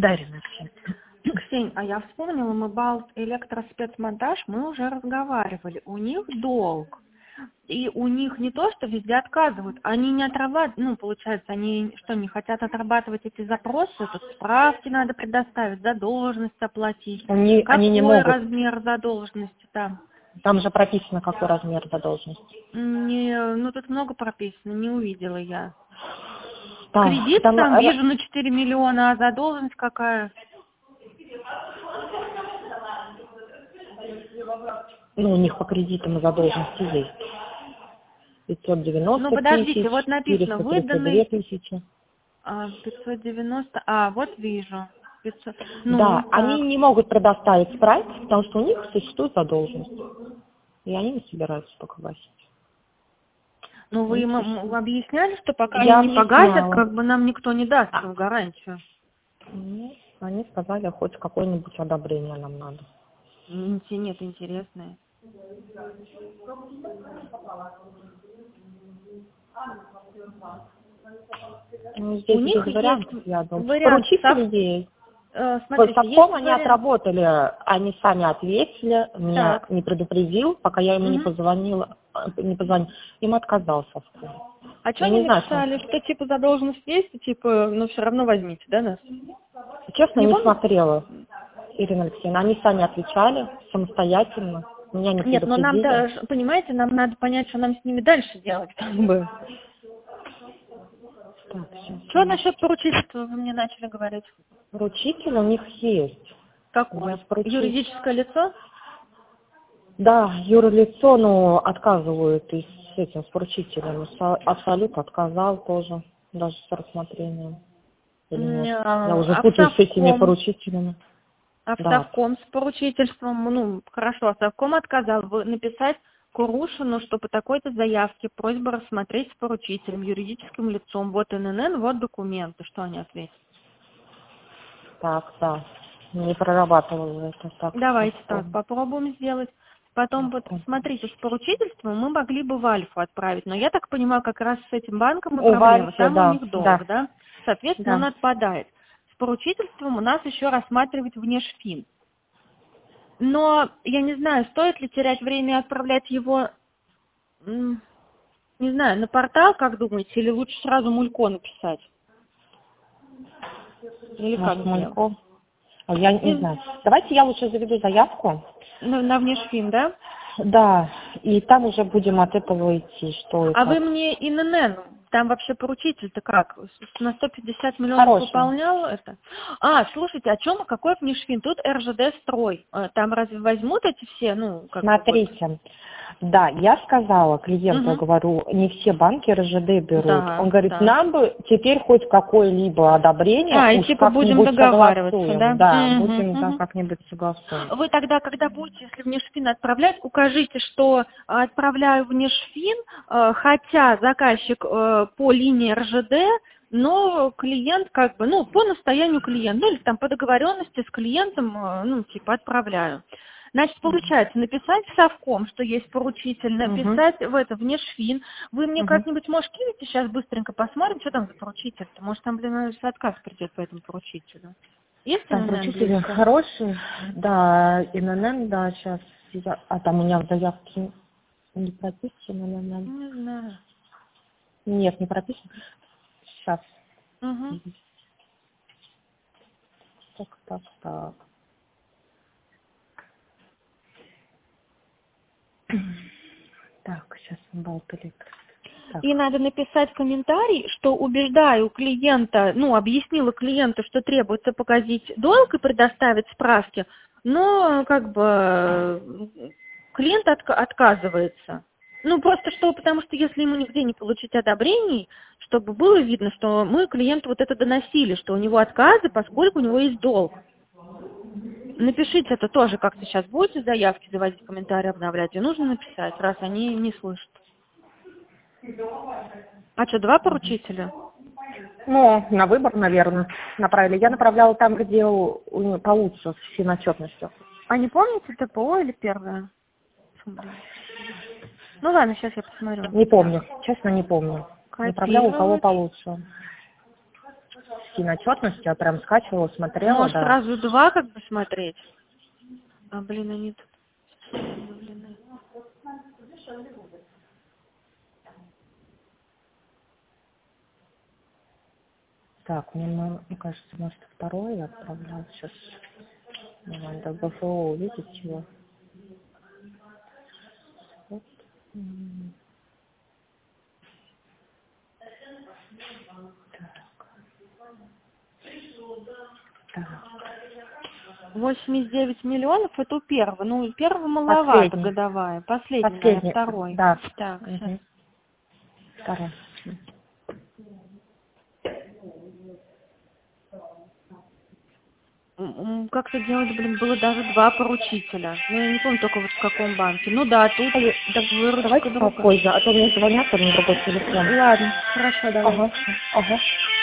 Дарина, Ксения. Ксень, а я вспомнила, мы Балт электроспецмонтаж, мы уже разговаривали. У них долг. И у них не то, что везде отказывают, они не отрабатывают, ну, получается, они что, не хотят отрабатывать эти запросы, тут справки надо предоставить, задолженность оплатить. Они не Какой могут. размер задолженности там? Там же прописано, какой размер задолженности. Не, ну, тут много прописано, не увидела я. Да, Кредит там вижу на 4 миллиона, а задолженность какая? Ну, у них по кредитам и задолженности есть. 590 Ну, подождите, тысяч, вот написано, 432 выданный тысячи. 590, вот вижу. 500, Да, ну, они так. не могут предоставить справки, потому что у них существует задолженность. И они не собираются пока гасить. Ну, вы им объясняли, что пока Я они не погасят, объясняла. как бы нам никто не даст в гарантию? Ну, они сказали, хоть какое-нибудь одобрение нам надо. Нет, интересное. Ну, здесь У них без вариантов, есть я думаю. вариант. Поручители есть. Смотрите, Совком есть они вариант. отработали, они сами ответили, меня Так. не предупредил, пока я ему не Мгм. позвонила, им отказал Совком. А что Я они не знаю, написали, что типа задолженность есть, и типа, ну все равно возьмите, да, нас? честно, Не не помните? смотрела, Ирина Алексеевна, они сами отвечали самостоятельно, меня не Нет, но нам, предупредили. понимаете, нам надо понять, что нам с ними дальше делать, как бы. Так, сейчас. Что насчет поручительства вы мне начали говорить? Поручитель у них есть. Какой? Я поручитель. Юридическое лицо? Да, юрлицо, но отказывают и с этим, с поручителем. Абсолют отказал тоже, даже с рассмотрением. Или нет? Я уже А в путаюсь с этими совком? поручителями. А в Да. совком с поручительством, ну, хорошо, а совком отказал. Вы написать Курушину, что по такой-то заявке просьба рассмотреть с поручителем, юридическим лицом. Вот ННН, вот документы. Что они ответят? Так, да. Не прорабатывала это так. Давайте так, совком. попробуем сделать. Потом вот, Совком. смотрите, с поручительством мы могли бы в Альфу отправить, но я так понимаю, как раз с этим банком и У проблема. Вальфа, Там у да, них да, долг, да? Соответственно, он да. отпадает. С поручительством у нас еще рассматривать внешфин. Но я не знаю, стоит ли терять время и отправлять его, не знаю, на портал, как думаете, или лучше сразу Мулько написать? Или как Может, сделать? Малько. А я не знаю. Давайте я лучше заведу заявку. На внешфин, да? Да, и там уже будем от этого идти, что и А вы как. мне ИНН, там вообще поручитель-то как? На 150 миллионов Хороший. выполнял это? Слушайте, о чем, какой внешфин? Тут РЖД строй. Там разве возьмут эти все, ну, как бы вот? Смотрите, да, я сказала клиенту, я Угу. говорю, не все банки РЖД берут. Он Да, говорит, да. нам бы теперь хоть какое-либо одобрение, И уж типа будем как-нибудь договариваться, да? согласуем. Да, Угу, будем да, угу. как-нибудь согласуем. Вы тогда, когда будете, если внешфин отправлять, укажите, что отправляю внешфин, хотя заказчик по линии РЖД, но клиент как бы, ну, по настоянию клиента, ну, или там по договоренности с клиентом, ну, типа отправляю. Значит, получается, написать в совком, что есть поручитель, Угу, написать в это внешфин. Вы мне угу. как-нибудь, может, кинете сейчас быстренько посмотрим, что там за поручитель-то? Может, там, блин, наверное, отказ придет по этому поручителю. Есть Там ННН поручители близко? хорошие, да, ИНН, да, сейчас, а там у меня в заявке не прописано ИНН. Не знаю. Нет, не прописано. Сейчас. Угу. Так. Так, сейчас Балтелик. Так. И надо написать комментарий, что убеждаю клиента, ну, объяснила клиенту, что требуется погасить долг и предоставить справки, но как бы клиент отказывается. Ну, просто что, потому что если ему нигде не получить одобрений, чтобы было видно, что мы клиенту вот это доносили, что у него отказы, поскольку у него есть долг. Напишите это тоже, как сейчас будете заявки заводить, комментарии обновлять, и нужно написать, раз они не слышат. А что, два поручителя? Ну, на выбор, наверное, направили. Я направляла там, где получше с финотчетностью. А не помните ТПО или первое? Ну ладно, сейчас я посмотрю. Не помню, честно, не помню. Направляла, у кого Копировать. получше. скинь отчетность, я прям скачивала, смотрела, Может, да. сразу два как бы смотреть? А, блин, они тут обновлены. Так, мне кажется, может, второй я отправляла. Сейчас надо БФО увидеть его. Вот. Так. 89 миллионов это у первого. Ну, у первого маловато Последний. годовая. Последний, наверное, Последний, второй. да. Так, сейчас. Угу. Второй. Как-то делать, блин, было даже два поручителя. Ну, я не помню только вот в каком банке. Ну да, тут так выручка Давайте другая. попозже, а то мне звонят, у меня другой телефон. Ладно, хорошо, давай. Ага.